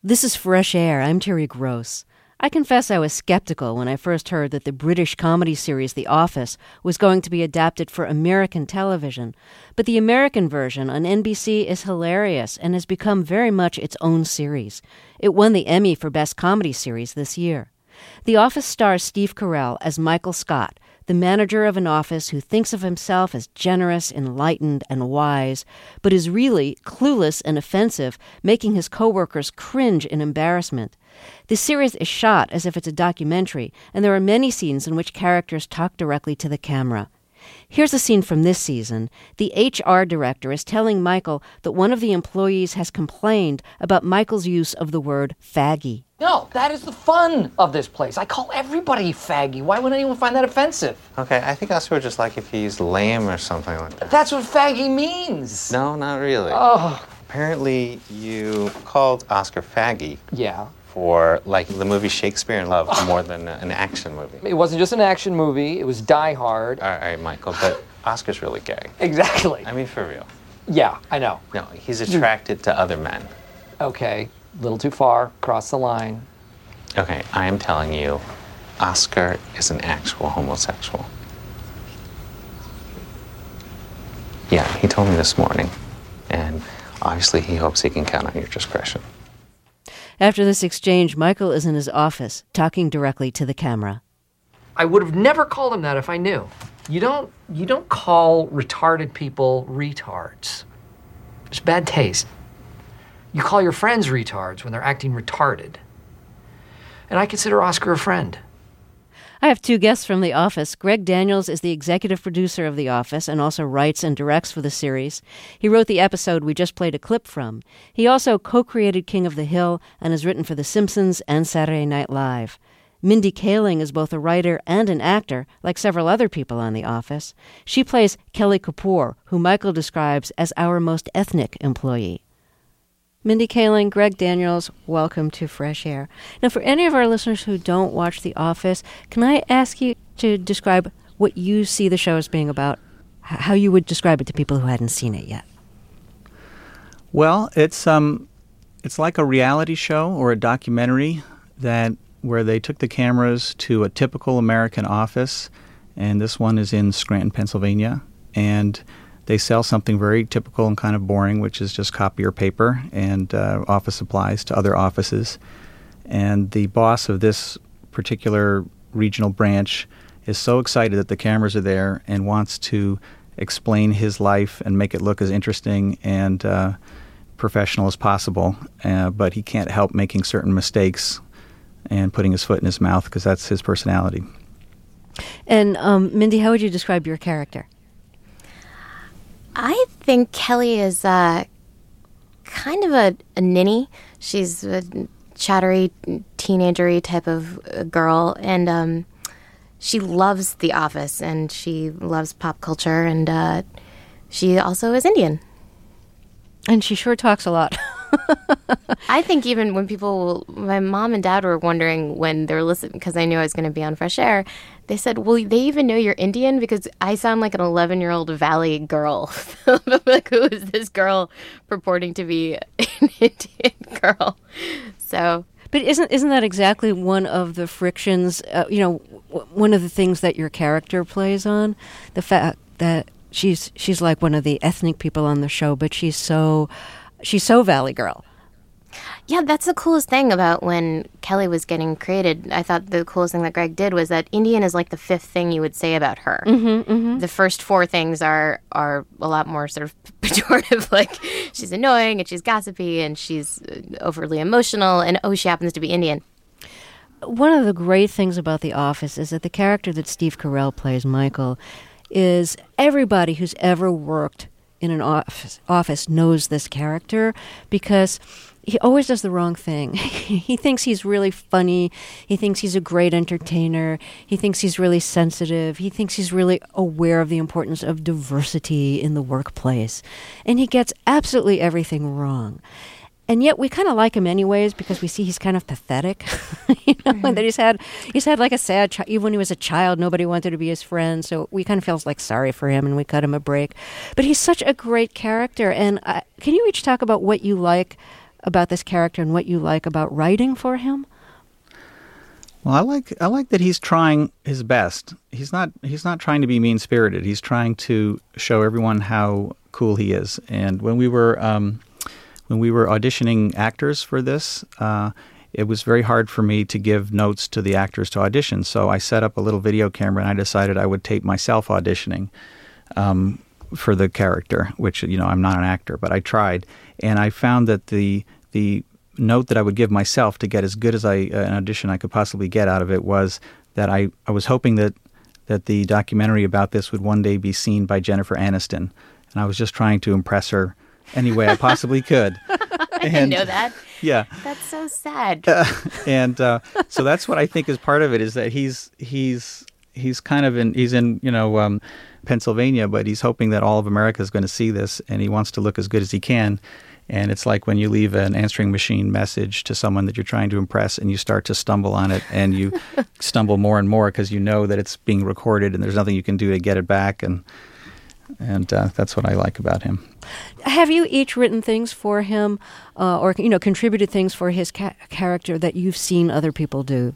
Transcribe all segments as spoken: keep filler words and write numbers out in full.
This is Fresh Air. I'm Terry Gross. I confess I was skeptical when I first heard that the British comedy series The Office was going to be adapted for American television. But the American version on N B C is hilarious and has become very much its own series. It won the Emmy for Best Comedy Series this year. The Office stars Steve Carell as Michael Scott, the manager of an office who thinks of himself as generous, enlightened, and wise, but is really clueless and offensive, making his coworkers cringe in embarrassment. The series is shot as if it's a documentary, and there are many scenes in which characters talk directly to the camera. Here's a scene from this season. The H R director is telling Michael that one of the employees has complained about Michael's use of the word faggy. No, that is the fun of this place. I call everybody faggy. Why would anyone find that offensive? Okay, I think Oscar would just like if he's lame or something like that. That's what faggy means. No, not really. Oh. Apparently you called Oscar faggy. Yeah. For, like, the movie Shakespeare in Love more than an action movie. It wasn't just an action movie. It was Die Hard. All right, Michael, but Oscar's really gay. Exactly. I mean, for real. Yeah, I know. No, he's attracted to other men. Okay, a little too far. Cross the line. Okay, I am telling you, Oscar is an actual homosexual. Yeah, he told me this morning, and obviously he hopes he can count on your discretion. After this exchange, Michael is in his office, talking directly to the camera. I would have never called him that if I knew. You don't, you don't call retarded people retards. It's bad taste. You call your friends retards when they're acting retarded. And I consider Oscar a friend. I have two guests from The Office. Greg Daniels is the executive producer of The Office and also writes and directs for the series. He wrote the episode we just played a clip from. He also co-created King of the Hill and has written for The Simpsons and Saturday Night Live. Mindy Kaling is both a writer and an actor, like several other people on The Office. She plays Kelly Kapoor, who Michael describes as our most ethnic employee. Mindy Kaling, Greg Daniels, welcome to Fresh Air. Now, for any of our listeners who don't watch The Office, can I ask you to describe what you see the show as being about, how you would describe it to people who hadn't seen it yet? Well, it's um, it's like a reality show or a documentary that where they took the cameras to a typical American office, and this one is in Scranton, Pennsylvania, and they sell something very typical and kind of boring, which is just copier paper and uh, office supplies to other offices. And the boss of this particular regional branch is so excited that the cameras are there and wants to explain his life and make it look as interesting and uh, professional as possible. Uh, but he can't help making certain mistakes and putting his foot in his mouth because that's his personality. And um, Mindy, how would you describe your character? I think Kelly is uh, kind of a, a ninny. She's a chattery, teenagery type of girl, and um, she loves The Office, and she loves pop culture, and uh, she also is Indian. And she sure talks a lot. I think even when people, my mom and dad were wondering when they were listening, because I knew I was going to be on Fresh Air, they said, well, they even know you're Indian? Because I sound like an eleven-year-old Valley girl. Like, who is this girl purporting to be an Indian girl? So... But isn't isn't that exactly one of the frictions, uh, you know, w- one of the things that your character plays on? The fact that she's she's like one of the ethnic people on the show, but she's so... She's so Valley Girl. Yeah, that's the coolest thing about when Kelly was getting created. I thought the coolest thing that Greg did was that Indian is like the fifth thing you would say about her. Mm-hmm, mm-hmm. The first four things are are a lot more sort of pejorative, like she's annoying and she's gossipy and she's overly emotional and, oh, she happens to be Indian. One of the great things about The Office is that the character that Steve Carell plays, Michael, is everybody who's ever worked in an office, office knows this character because he always does the wrong thing. He thinks he's really funny. He thinks he's a great entertainer. He thinks he's really sensitive. He thinks he's really aware of the importance of diversity in the workplace. And he gets absolutely everything wrong. And yet we kind of like him anyways because we see he's kind of pathetic. You know, mm-hmm. that he's had he's had like a sad child. Even when he was a child, nobody wanted to be his friend. So we kind of feel like sorry for him and we cut him a break. But he's such a great character. And uh, can you each talk about what you like about this character and what you like about writing for him? Well, I like I like that he's trying his best. He's not he's not trying to be mean-spirited. He's trying to show everyone how cool he is. And when we were um, when we were auditioning actors for this, uh, it was very hard for me to give notes to the actors to audition. So I set up a little video camera, and I decided I would tape myself auditioning um, for the character, which, you know, I'm not an actor, but I tried. And I found that the the note that I would give myself to get as good as I uh, an audition I could possibly get out of it was that I, I was hoping that, that the documentary about this would one day be seen by Jennifer Aniston. And I was just trying to impress her any way I possibly could. I and, didn't know that. Yeah. That's so sad. Uh, and uh, so that's what I think is part of it, is that he's he's he's kind of in he's in you know um, Pennsylvania, but he's hoping that all of America is going to see this, and he wants to look as good as he can. And it's like when you leave an answering machine message to someone that you're trying to impress, and you start to stumble on it, and you stumble more and more because you know that it's being recorded, and there's nothing you can do to get it back, and and uh, that's what I like about him. Have you each written things for him, uh, or you know, contributed things for his ca- character that you've seen other people do?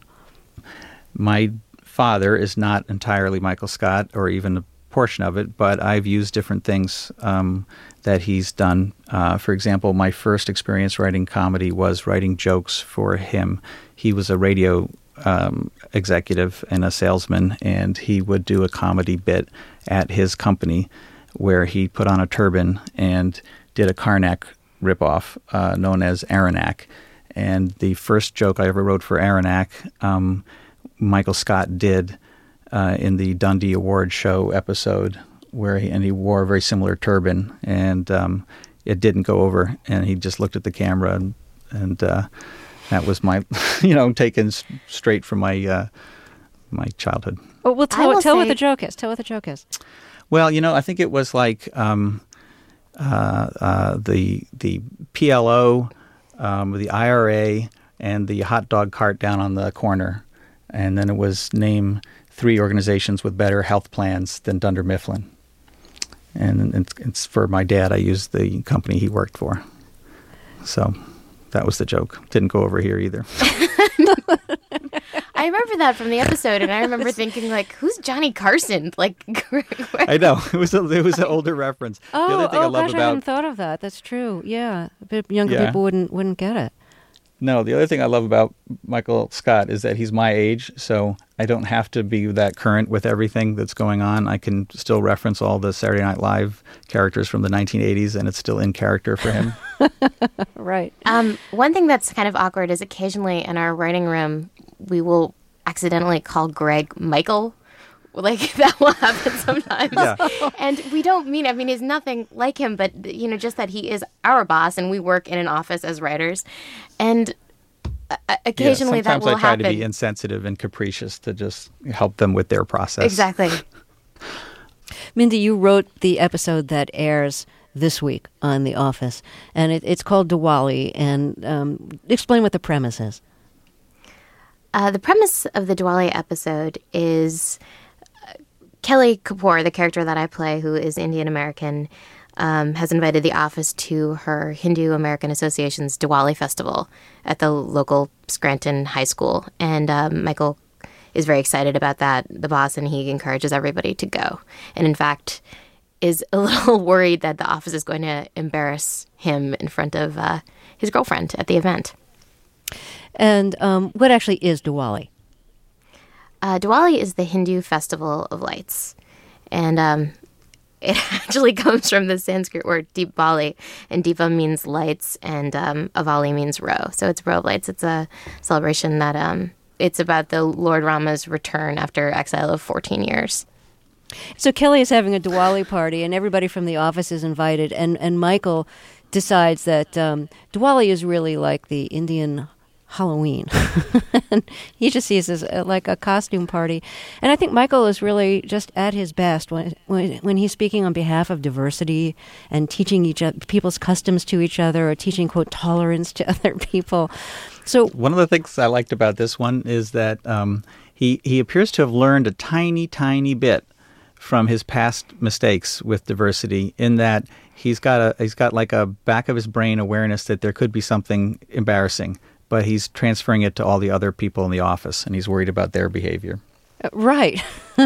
My father is not entirely Michael Scott, or even a portion of it, but I've used different things um, that he's done. Uh, for example, my first experience writing comedy was writing jokes for him. He was a radio um, executive and a salesman, and he would do a comedy bit at his company where he put on a turban and did a Karnak ripoff uh, known as Aranak. And the first joke I ever wrote for Aranak, um, Michael Scott did uh, in the Dundee Award show episode, where he, and he wore a very similar turban, and um, it didn't go over, and he just looked at the camera, and, and uh, that was my, you know, taken s- straight from my uh, my childhood. Oh, well, tell, will tell say- what the joke is. Tell what the joke is. Well, you know, I think it was like um, uh, uh, the the P L O, um, the I R A, and the hot dog cart down on the corner, and then it was name three organizations with better health plans than Dunder Mifflin. And it's, it's for my dad. I used the company he worked for. So that was the joke. Didn't go over here either. I remember that from the episode, and I remember thinking, like, who's Johnny Carson? Like, I know. It was a, it was an older reference. Oh, the other thing oh I love gosh, I about hadn't thought of that. That's true. Yeah, but younger Yeah. people wouldn't wouldn't get it. No, the other thing I love about Michael Scott is that he's my age, so I don't have to be that current with everything that's going on. I can still reference all the Saturday Night Live characters from the nineteen eighties, and it's still in character for him. Right. Um, one thing that's kind of awkward is occasionally in our writing room, we will accidentally call Greg Michael. Like, that will happen sometimes. Yeah. And we don't mean, I mean, he's nothing like him, but, you know, just that he is our boss and we work in an office as writers. And uh, occasionally yeah, that will sometimes I try happen. to be insensitive and capricious to just help them with their process. Exactly. Mindy, you wrote the episode that airs this week on The Office, and it, it's called Diwali. And um, explain what the premise is. Uh, the premise of the Diwali episode is uh, Kelly Kapoor, the character that I play, who is Indian American, um, has invited the office to her Hindu American Association's Diwali festival at the local Scranton High School. And um, Michael is very excited about that, the boss, and he encourages everybody to go. And in fact, is a little worried that the office is going to embarrass him in front of uh, his girlfriend at the event. And um, what actually is Diwali? Uh, Diwali is the Hindu festival of lights. And um, it actually comes from the Sanskrit word Deepavali. And Deepa means lights, and um, Avali means row. So it's row of lights. It's a celebration that um, it's about the Lord Rama's return after exile of fourteen years. So Kelly is having a Diwali party, and everybody from the office is invited. And, and Michael decides that um, Diwali is really like the Indian Halloween. And he just sees this uh, like a costume party. And I think Michael is really just at his best when when, when he's speaking on behalf of diversity and teaching each other, people's customs to each other, or teaching, quote, tolerance to other people. So one of the things I liked about this one is that um, he, he appears to have learned a tiny, tiny bit from his past mistakes with diversity, in that he's got a he's got like a back of his brain awareness that there could be something embarrassing, but he's transferring it to all the other people in the office, and he's worried about their behavior. Uh, right.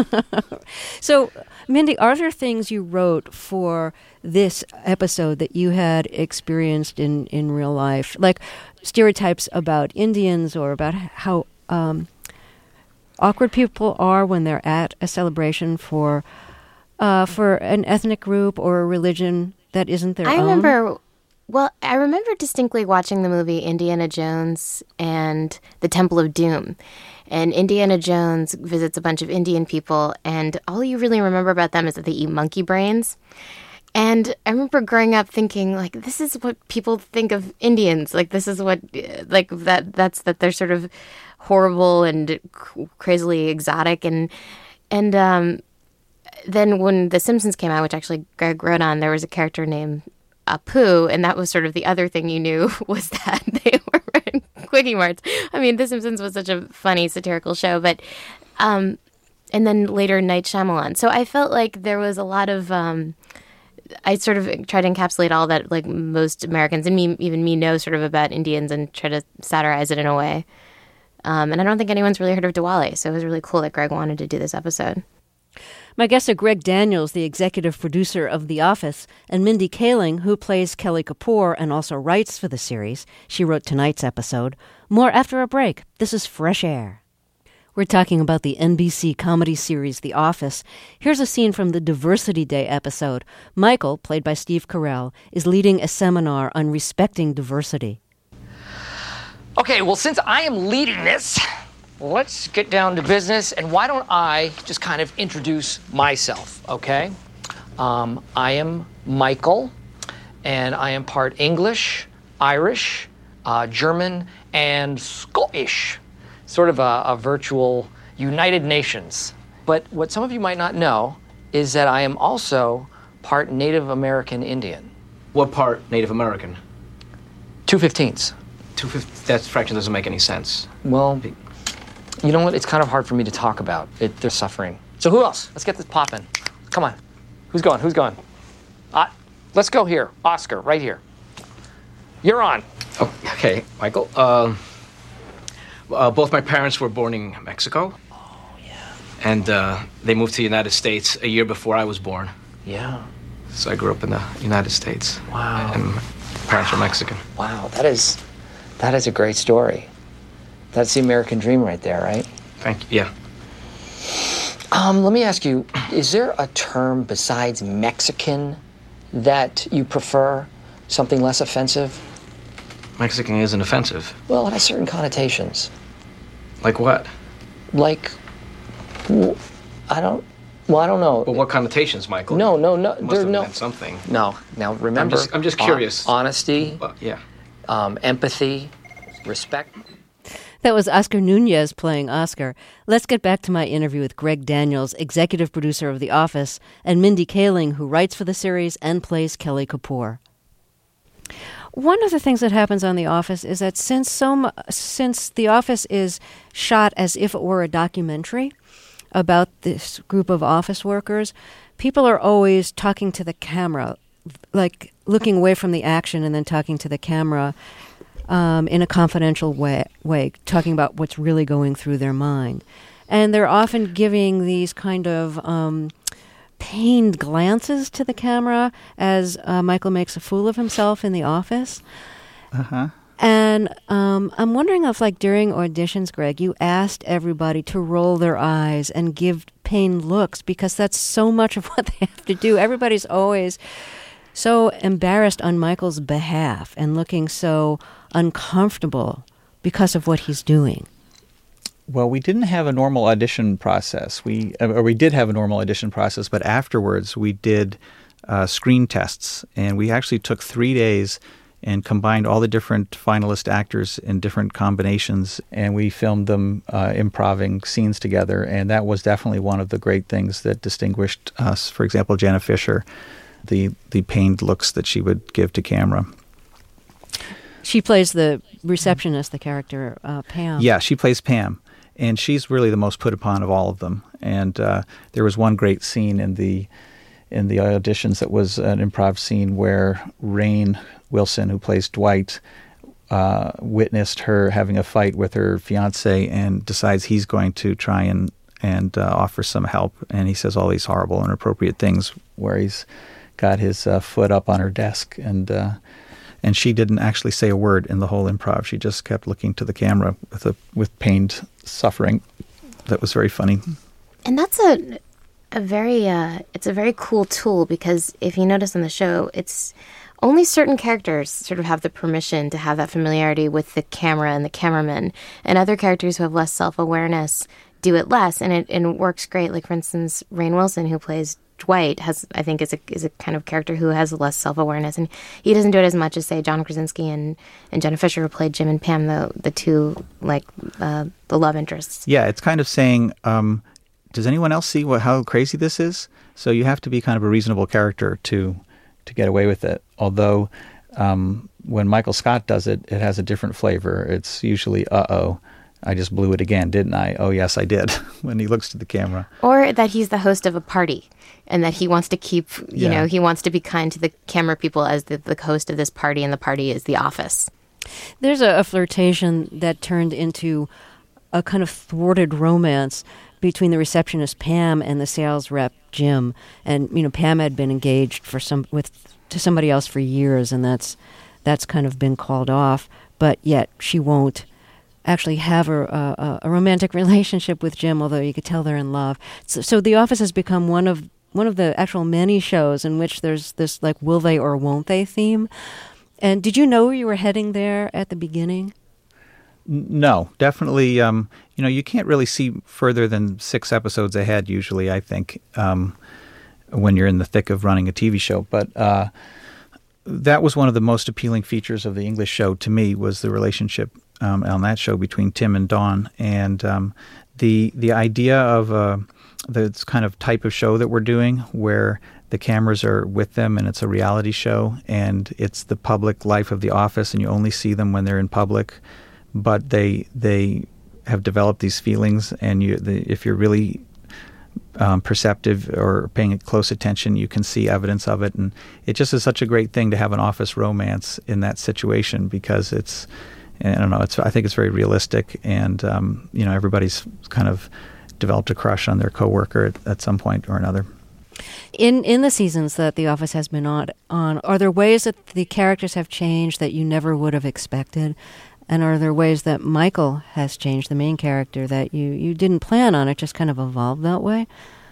So, Mindy, are there things you wrote for this episode that you had experienced in, in real life, like stereotypes about Indians or about how um, awkward people are when they're at a celebration for uh, for an ethnic group or a religion that isn't their I own? remember, well, I remember distinctly watching the movie Indiana Jones and the Temple of Doom. And Indiana Jones visits a bunch of Indian people, and all you really remember about them is that they eat monkey brains. And I remember growing up thinking, like, this is what people think of Indians. Like, this is what, like, that that's that they're sort of horrible and crazily exotic. And and um, then when The Simpsons came out, which actually Greg wrote on, there was a character named Apu, and that was sort of the other thing you knew was that they were wearing Quickie Marts. I mean, The Simpsons was such a funny satirical show, but um, and then later Night Shyamalan. So I felt like there was a lot of um, I sort of tried to encapsulate all that, like most Americans and me, even me, know sort of about Indians, and try to satirize it in a way. Um, and I don't think anyone's really heard of Diwali, so it was really cool that Greg wanted to do this episode. My guests are Greg Daniels, the executive producer of The Office, and Mindy Kaling, who plays Kelly Kapoor and also writes for the series. She wrote tonight's episode. More after a break. This is Fresh Air. We're talking about the N B C comedy series The Office. Here's a scene from the Diversity Day episode. Michael, played by Steve Carell, is leading a seminar on respecting diversity. Okay, well, since I am leading this, let's get down to business, and why don't I just kind of introduce myself, okay? Um, I am Michael, and I am part English, Irish, uh, German, and Scottish. Sort of a, a virtual United Nations. But what some of you might not know is that I am also part Native American Indian. What part Native American? Two fifteenths. Two fifty. That fraction doesn't make any sense. Well, you know what? It's kind of hard for me to talk about. It, they're suffering. So who else? Let's get this popping. Come on. Who's going? Who's going? Uh, let's go here. Oscar, right here. You're on. Oh, okay, Michael. Um, uh, both my parents were born in Mexico. Oh, yeah. And uh, they moved to the United States a year before I was born. Yeah. So I grew up in the United States. Wow. And my parents were Mexican. Wow, that is, that is a great story. That's the American dream right there, right? Thank you. Yeah. Um, let me ask you, is there a term besides Mexican that you prefer? Something less offensive? Mexican isn't offensive. Well, it has certain connotations. Like what? Like, w- I don't, well, I don't know. Well, what connotations, Michael? No, no, no. It must There, have no. meant something. No. Now, remember. I'm just, I'm just curious. hon- honesty, Well, yeah. um, empathy, respect. That was Oscar Nunez playing Oscar. Let's get back to my interview with Greg Daniels, executive producer of The Office, and Mindy Kaling, who writes for the series and plays Kelly Kapoor. One of the things that happens on The Office is that since so mu- since The Office is shot as if it were a documentary about this group of office workers, people are always talking to the camera, like looking away from the action and then talking to the camera um, in a confidential way, way, talking about what's really going through their mind. And they're often giving these kind of um, pained glances to the camera as uh, Michael makes a fool of himself in the office. Uh-huh. And um, I'm wondering if, like, during auditions, Greg, you asked everybody to roll their eyes and give pained looks, because that's so much of what they have to do. Everybody's always so embarrassed on Michael's behalf and looking so uncomfortable because of what he's doing. Well, we didn't have a normal audition process. We or we did have a normal audition process, but afterwards we did uh, screen tests, and we actually took three days and combined all the different finalist actors in different combinations, and we filmed them uh, improvising scenes together, and that was definitely one of the great things that distinguished us. For example, Jenna Fisher, the the pained looks that she would give to camera. She plays the receptionist, the character uh, Pam. Yeah, she plays Pam. and she's really the most put upon of all of them. And uh, there was one great scene in the in the auditions that was an improv scene where Rainn Wilson, who plays Dwight, uh, witnessed her having a fight with her fiance and decides he's going to try and and uh, offer some help. And he says all these horrible, inappropriate things where he's got his uh, foot up on her desk, and uh, and she didn't actually say a word in the whole improv. She just kept looking to the camera with a with pained suffering. That was very funny. And that's a a very uh, it's a very cool tool, because if you notice on the show, it's only certain characters sort of have the permission to have that familiarity with the camera and the cameraman, and other characters who have less self-awareness do it less, and it and it works great. Like, for instance, Rainn Wilson, who plays Dwight, has I think is a is a kind of character who has less self-awareness, and he doesn't do it as much as, say, John Krasinski and, and Jenna Fisher, who played Jim and Pam, the the two like uh, the love interests. Yeah, it's kind of saying, um, does anyone else see what how crazy this is? So you have to be kind of a reasonable character to to get away with it. Although um, when Michael Scott does it, it has a different flavor. It's usually, uh-oh, I just blew it again, didn't I? Oh, yes, I did, when he looks to the camera. Or that he's the host of a party, and that he wants to keep, you Yeah. know, he wants to be kind to the camera people as the, the host of this party, and the party is The Office. There's a, a flirtation that turned into a kind of thwarted romance between the receptionist Pam and the sales rep Jim. And you know, Pam had been engaged for some with to somebody else for years, and that's that's kind of been called off. But yet she won't actually have a, a, a romantic relationship with Jim, although you could tell they're in love. So, so The Office has become one of one of the actual many shows in which there's this like will they or won't they theme. And did you know you were heading there at the beginning? No, definitely. Um, you know, you can't really see further than six episodes ahead usually, I think, um, when you're in the thick of running a T V show. But uh, that was one of the most appealing features of the English show to me, was the relationship um, on that show between Tim and Dawn. And um, the the idea of uh, the kind of type of show that we're doing, where the cameras are with them and it's a reality show and it's the public life of the office and you only see them when they're in public. But they they have developed these feelings, and you, the, if you're really um, perceptive or paying close attention, you can see evidence of it. And it just is such a great thing to have an office romance in that situation, because it's, I don't know, it's I think it's very realistic, and um, you know, everybody's kind of developed a crush on their coworker at, at some point or another. In in the seasons that The Office has been on, on, are there ways that the characters have changed that you never would have expected? And are there ways that Michael has changed, the main character, that you, you didn't plan on, it just kind of evolved that way?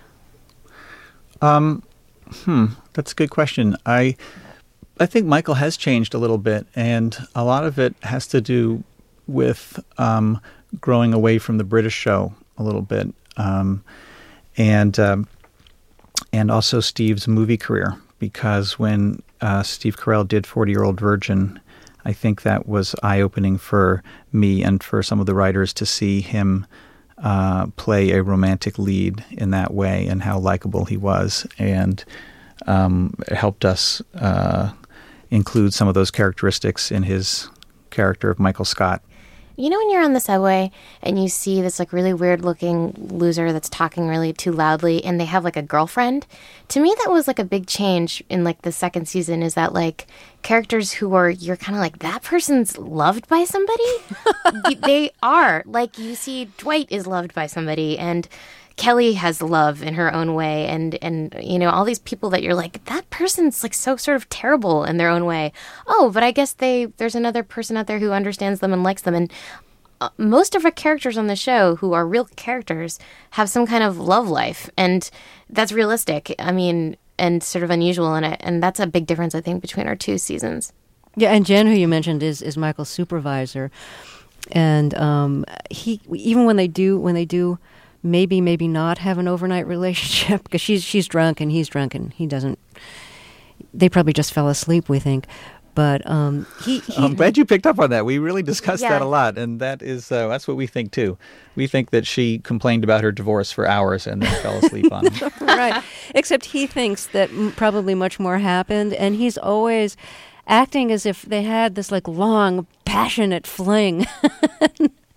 Um, hmm, that's a good question. I I think Michael has changed a little bit, and a lot of it has to do with um, growing away from the British show a little bit, um, and um, and also Steve's movie career, because when uh, Steve Carell did forty-Year-Old Virgin, I think that was eye-opening for me and for some of the writers to see him uh, play a romantic lead in that way, and how likable he was. And um, it helped us uh, include some of those characteristics in his character of Michael Scott. You know, when you're on the subway and you see this like really weird looking loser that's talking really too loudly, and they have like a girlfriend? To me, that was like a big change in like the second season, is that like characters who are, you're kind of like, that person's loved by somebody? They are. Like, you see Dwight is loved by somebody, and Kelly has love in her own way, and, and you know, all these people that you're like, that person's like so sort of terrible in their own way. Oh, but I guess they there's another person out there who understands them and likes them. And uh, most of our characters on the show, who are real characters, have some kind of love life, and that's realistic. I mean, and sort of unusual in it, and that's a big difference, I think, between our two seasons. Yeah, and Jen, who you mentioned, is is Michael's supervisor, and um, he even when they do when they do. maybe, maybe not have an overnight relationship, because she's she's drunk and he's drunk and he doesn't. They probably just fell asleep, we think. But um, he, he. I'm glad you picked up on that. We really discussed Yeah. that a lot, and that is uh, that's what we think too. We think that she complained about her divorce for hours and then fell asleep on him. Right. Except he thinks that m- probably much more happened, and he's always acting as if they had this like long, passionate fling.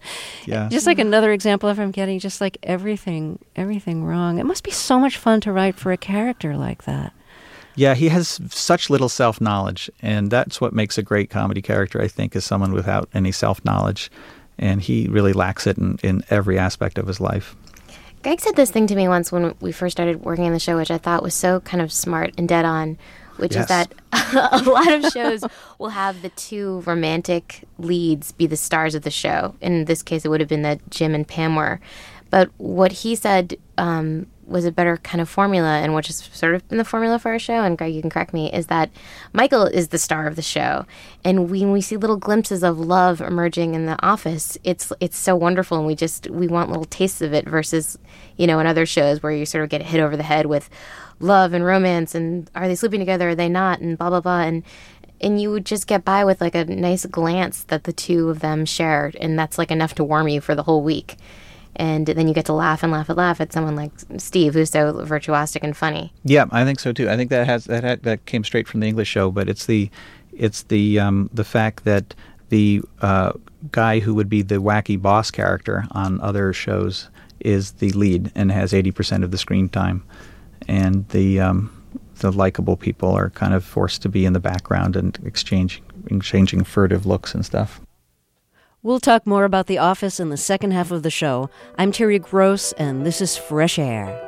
Yeah. Just like another example of him getting just like everything, everything wrong. It must be so much fun to write for a character like that. Yeah, he has such little self-knowledge, and that's what makes a great comedy character, I think, is someone without any self-knowledge. And he really lacks it in, in every aspect of his life. Greg said this thing to me once when we first started working on the show, which I thought was so kind of smart and dead on, which Yes. is that a lot of shows will have the two romantic leads be the stars of the show. In this case, it would have been that Jim and Pam were. But what he said um, was a better kind of formula, and which has sort of been the formula for our show, and Greg, you can correct me, is that Michael is the star of the show. And we, when we see little glimpses of love emerging in the office, it's it's so wonderful, and we just, we want little tastes of it versus, you know, in other shows where you sort of get hit over the head with love and romance, and are they sleeping together, are they not, and blah, blah, blah, and and you would just get by with like a nice glance that the two of them shared, and that's like enough to warm you for the whole week. And then you get to laugh and laugh and laugh at someone like Steve, who's so virtuosic and funny. Yeah, I think so too. I think that has that had, that came straight from the English show, but it's the it's the um, the fact that the uh, guy who would be the wacky boss character on other shows is the lead and has eighty percent of the screen time, and the um, the likable people are kind of forced to be in the background and exchange exchanging furtive looks and stuff. We'll talk more about The Office in the second half of the show. I'm Terry Gross, and this is Fresh Air.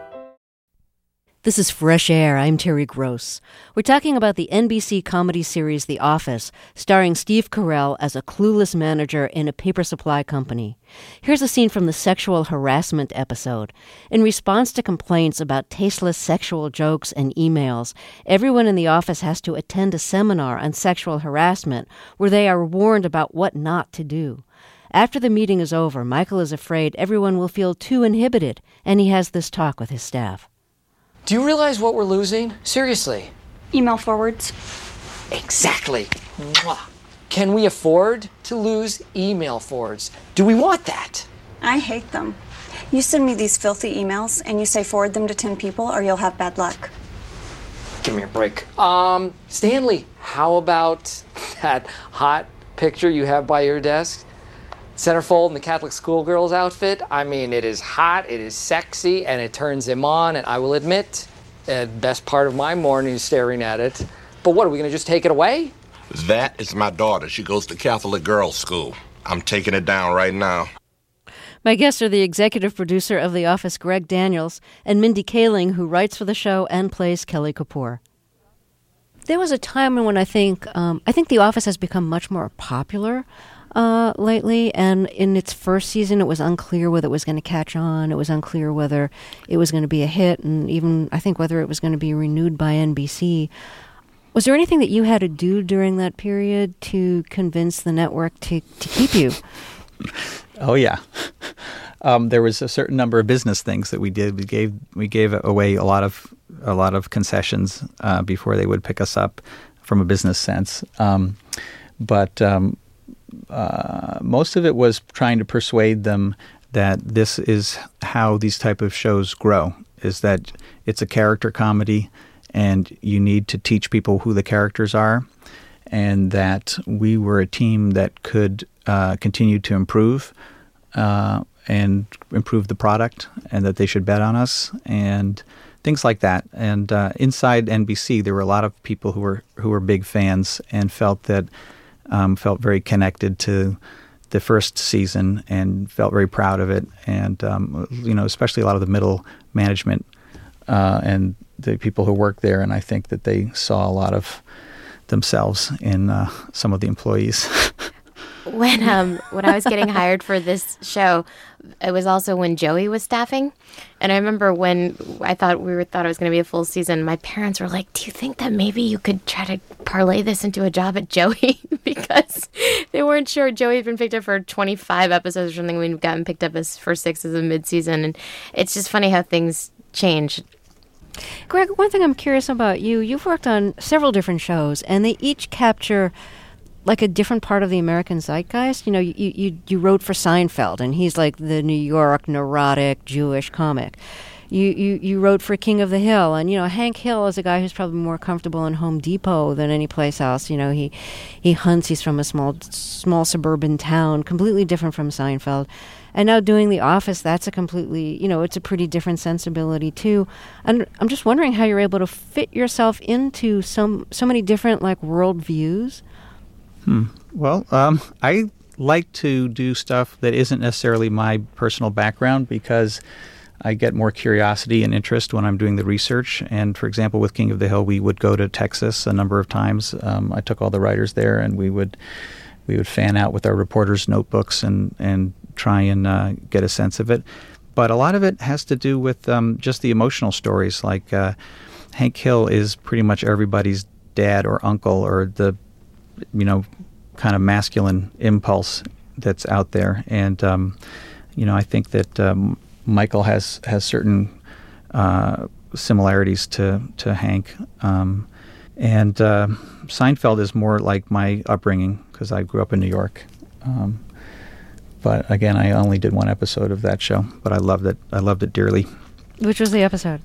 This is Fresh Air. I'm Terry Gross. We're talking about the N B C comedy series The Office, starring Steve Carell as a clueless manager in a paper supply company. Here's a scene from the sexual harassment episode. In response to complaints about tasteless sexual jokes and emails, everyone in the office has to attend a seminar on sexual harassment where they are warned about what not to do. After the meeting is over, Michael is afraid everyone will feel too inhibited, and he has this talk with his staff. Do you realize what we're losing? Seriously. Email forwards. Exactly. Mwah. Can we afford to lose email forwards? Do we want that? I hate them. You send me these filthy emails and you say forward them to ten people or you'll have bad luck. Give me a break. Um, Stanley, how about that hot picture you have by your desk? Centerfold in the Catholic schoolgirl's outfit. I mean, it is hot, it is sexy, and it turns him on, and I will admit, the best part of my morning is staring at it. But what, are we going to just take it away? That is my daughter. She goes to Catholic girls' school. I'm taking it down right now. My guests are the executive producer of The Office, Greg Daniels, and Mindy Kaling, who writes for the show and plays Kelly Kapoor. There was a time when I think, um, I think The Office has become much more popular Uh, lately, and in its first season, it was unclear whether it was going to catch on. It was unclear whether it was going to be a hit, and even, I think, whether it was going to be renewed by N B C. Was there anything that you had to do during that period to convince the network to, to keep you? Oh, yeah. Um, there was a certain number of business things that we did. We gave we gave away a lot of a lot of concessions uh, before they would pick us up from a business sense. Um, but um, Uh, most of it was trying to persuade them that this is how these type of shows grow, is that it's a character comedy and you need to teach people who the characters are, and that we were a team that could uh, continue to improve uh, and improve the product, and that they should bet on us and things like that. And uh, inside N B C, there were a lot of people who were who were big fans and felt that Um, felt very connected to the first season and felt very proud of it. And, um, you know, especially a lot of the middle management uh, and the people who work there. And I think that they saw a lot of themselves in uh, some of the employees. When um when I was getting hired for this show, it was also when Joey was staffing, and I remember when I thought we were thought it was going to be a full season. My parents were like, "Do you think that maybe you could try to parlay this into a job at Joey?" Because they weren't sure. Joey had been picked up for twenty-five episodes or something. We'd gotten picked up as for six as a mid-season, and it's just funny how things change. Greg, one thing I'm curious about you, you've worked on several different shows, and they each capture like a different part of the American zeitgeist. You know, you, you, you wrote for Seinfeld, and he's like the New York neurotic Jewish comic. you, you, you wrote for King of the Hill, and you know Hank Hill is a guy who's probably more comfortable in Home Depot than any place else. You know, he he hunts. He's from a small small suburban town, completely different from Seinfeld. And now doing The Office, that's a completely, you know, it's a pretty different sensibility too. And I'm just wondering how you're able to fit yourself into some so many different like world views. Hmm. Well, um, I like to do stuff that isn't necessarily my personal background because I get more curiosity and interest when I'm doing the research. And for example, with King of the Hill, we would go to Texas a number of times. Um, I took all the writers there, and we would we would fan out with our reporters' notebooks and and try and uh, get a sense of it. But a lot of it has to do with um, just the emotional stories. Like uh, Hank Hill is pretty much everybody's dad or uncle, or the you know kind of masculine impulse that's out there. And um, you know I think that um, Michael has has certain uh, similarities to to Hank, um, and uh, Seinfeld is more like my upbringing because I grew up in New York. Um, but again, I only did one episode of that show, but I loved it. I loved it dearly. Which was the episode?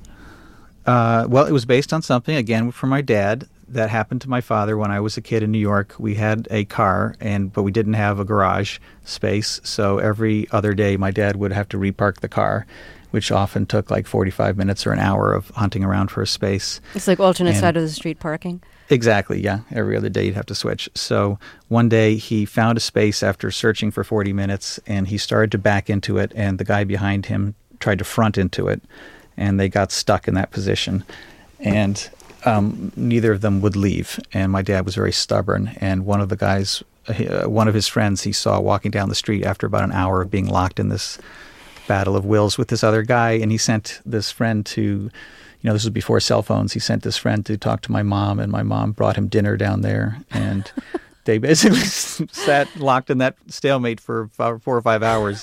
Uh, well, it was based on something again from my dad that happened to my father when I was a kid in New York. We had a car, and but we didn't have a garage space, so every other day my dad would have to repark the car, which often took like forty-five minutes or an hour of hunting around for a space. It's like alternate and side of the street parking? Exactly, yeah. Every other day you'd have to switch. So one day he found a space after searching for forty minutes, and he started to back into it, and the guy behind him tried to front into it, and they got stuck in that position. And um, neither of them would leave, and my dad was very stubborn. And one of the guys, uh, one of his friends he saw walking down the street after about an hour of being locked in this battle of wills with this other guy, and he sent this friend to, you know, this was before cell phones, he sent this friend to talk to my mom, and my mom brought him dinner down there, and they basically sat locked in that stalemate for four or five hours.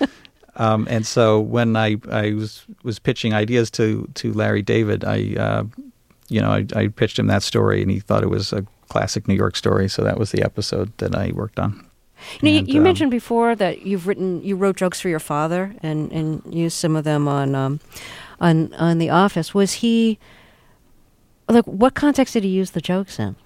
Um, and so when I, I was, was pitching ideas to, to Larry David, I, uh, you know, I, I pitched him that story, and he thought it was a classic New York story. So that was the episode that I worked on. You, know, and, you, you um, mentioned before that you've written, you wrote jokes for your father, and, and used some of them on, um, on, on The Office. Was he, like, what context did he use the jokes in?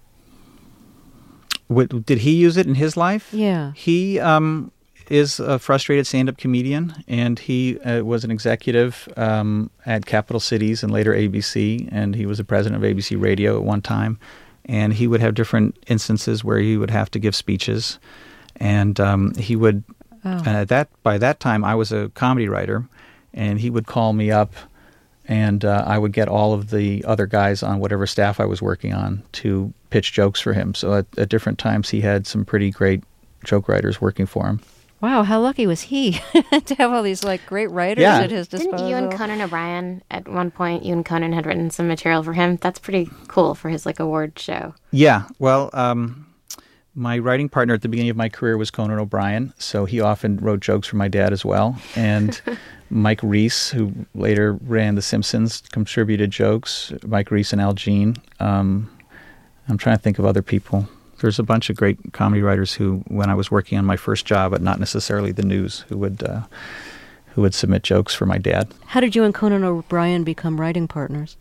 What, did he use it in his life? Yeah. He um, is a frustrated stand-up comedian, and he uh, was an executive um, at Capital Cities and later A B C, and he was the president of A B C Radio at one time. And he would have different instances where he would have to give speeches, and um, he would. Oh. And at that by that time, I was a comedy writer, and he would call me up, and uh, I would get all of the other guys on whatever staff I was working on to pitch jokes for him. So at, at different times, he had some pretty great joke writers working for him. Wow, how lucky was he to have all these like great writers yeah. at his disposal? Didn't you and Conan O'Brien at one point? You and Conan had written some material for him. That's pretty cool for his like award show. Yeah, well, um, my writing partner at the beginning of my career was Conan O'Brien, so he often wrote jokes for my dad as well. And Mike Reiss, who later ran The Simpsons, contributed jokes. Mike Reiss and Al Jean. Um, I'm trying to think of other people. There's a bunch of great comedy writers who, when I was working on my first job, but not necessarily the news, who would uh, who would submit jokes for my dad. How did you and Conan O'Brien become writing partners?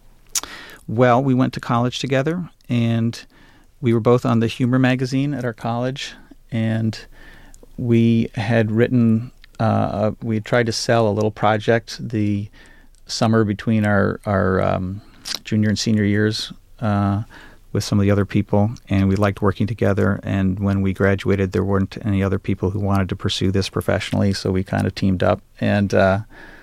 Well, we went to college together, and we were both on the humor magazine at our college, and we had written, uh, we had tried to sell a little project the summer between our, our um, junior and senior years, uh, with some of the other people, and we liked working together. And when we graduated, there weren't any other people who wanted to pursue this professionally, so we kind of teamed up. And uh,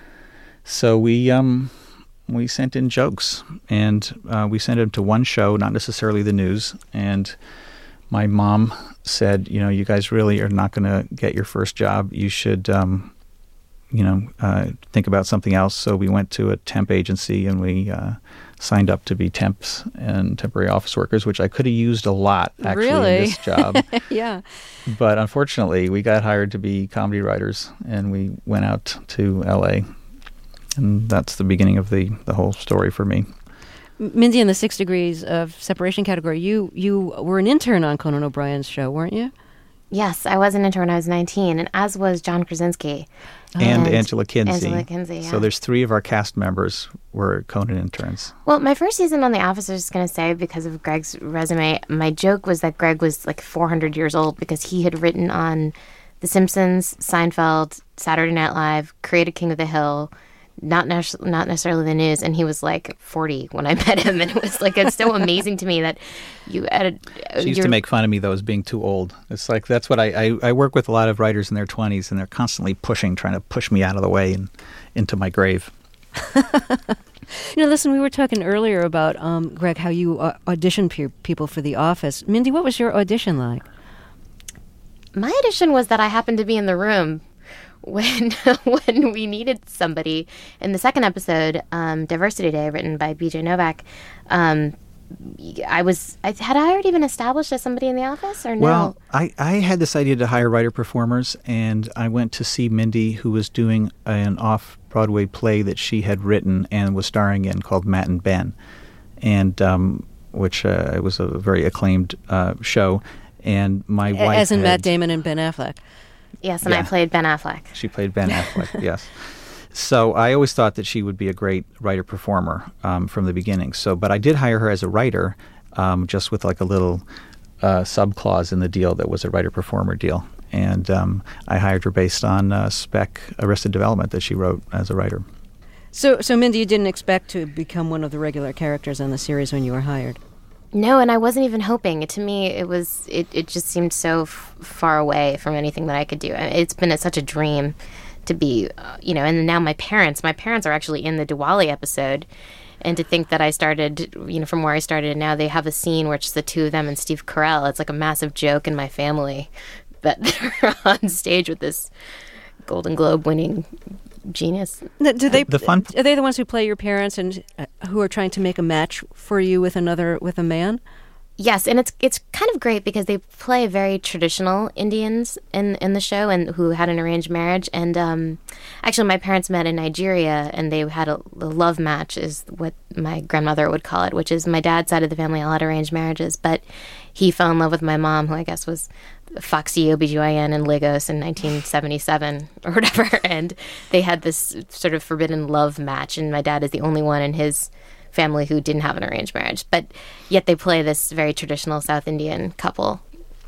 so we um, we sent in jokes, and uh, we sent them to one show, not necessarily the news. And my mom said, you know, you guys really are not going to get your first job. You should, um, you know, uh, think about something else. So we went to a temp agency, and we uh, signed up to be temps and temporary office workers, which I could have used a lot, actually, really? in this job. Yeah. But unfortunately, we got hired to be comedy writers, and we went out to L A, and that's the beginning of the, the whole story for me. Mindy, in the Six Degrees of Separation category, you, you were an intern on Conan O'Brien's show, weren't you? Yes, I was an intern when I was nineteen, and as was John Krasinski. And, and Angela Kinsey. Angela Kinsey, yeah. So there's three of our cast members were Conan interns. Well, my first season on The Office, I was just going to say, because of Greg's resume, my joke was that Greg was like four hundred years old because he had written on The Simpsons, Seinfeld, Saturday Night Live, created King of the Hill, not, ne- not necessarily the news, and he was like forty when I met him, and it was like, it's so amazing to me that you added... She used to make fun of me, though, as being too old. It's like, that's what I, I, I work with a lot of writers in their twenties, and they're constantly pushing, trying to push me out of the way and into my grave. You know, listen, we were talking earlier about, um, Greg, how you uh, auditioned pe- people for The Office. Mindy, what was your audition like? My audition was that I happened to be in the room when when we needed somebody. In the second episode, um, Diversity Day, written by B J Novak, um, I was, I, had I already been established as somebody in the office or no? Well, I, I had this idea to hire writer-performers, and I went to see Mindy, who was doing an off-Broadway play that she had written and was starring in called Matt and Ben, and um, which uh, was a very acclaimed uh, show. And my wife As in had, Matt Damon and Ben Affleck. Yes, and Yeah. I played Ben Affleck. She played Ben Affleck, yes. So I always thought that she would be a great writer-performer um, from the beginning. So, but I did hire her as a writer, um, just with like a little uh, sub-clause in the deal that was a writer-performer deal. And um, I hired her based on uh, spec Arrested Development that she wrote as a writer. So, so Mindy, you didn't expect to become one of the regular characters on the series when you were hired? No, and I wasn't even hoping. To me, it was it, it just seemed so f- far away from anything that I could do. It's been a, such a dream to be, uh, you know, and now my parents, my parents are actually in the Diwali episode. And to think that I started, you know, from where I started, and now they have a scene where it's just the two of them and Steve Carell. It's like a massive joke in my family that they're on stage with this Golden Globe winning genius. Do they? The fun- Are they the ones who play your parents and uh, who are trying to make a match for you with another with a man? Yes, and it's it's kind of great because they play very traditional Indians in in the show and who had an arranged marriage. And um, actually, my parents met in Nigeria, and they had a, a love match, is what my grandmother would call it, which is my dad's side of the family all had arranged marriages, but he fell in love with my mom, who I guess was Foxy O B G Y N in Lagos in nineteen seventy-seven or whatever, and they had this sort of forbidden love match, and my dad is the only one in his family who didn't have an arranged marriage, but yet they play this very traditional South Indian couple.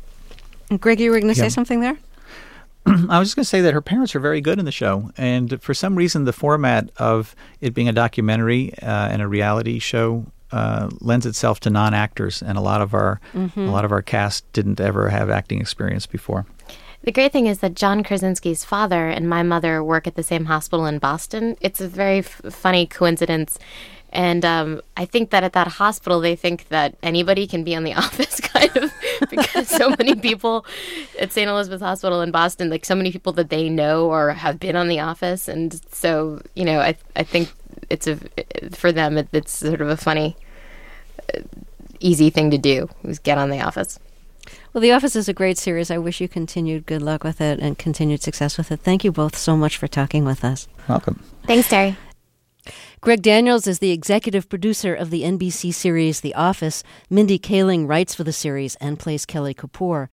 Greg, you were going to Yeah. say something there? I was just going to say that her parents are very good in the show, and for some reason the format of it being a documentary uh, and a reality show uh, lends itself to non-actors, and a lot of our Mm-hmm. a lot of our cast didn't ever have acting experience before. The great thing is that John Krasinski's father and my mother work at the same hospital in Boston. It's a very f- funny coincidence. And um, I think that at that hospital, they think that anybody can be on The Office, kind of, because so many people at Saint Elizabeth Hospital in Boston, like so many people that they know or have been on The Office. And so, you know, I I think it's a, for them, it, it's sort of a funny, uh, easy thing to do, is get on The Office. Well, The Office is a great series. I wish you continued good luck with it and continued success with it. Thank you both so much for talking with us. Welcome. Thanks, Terry. Greg Daniels is the executive producer of the N B C series The Office. Mindy Kaling writes for the series and plays Kelly Kapoor.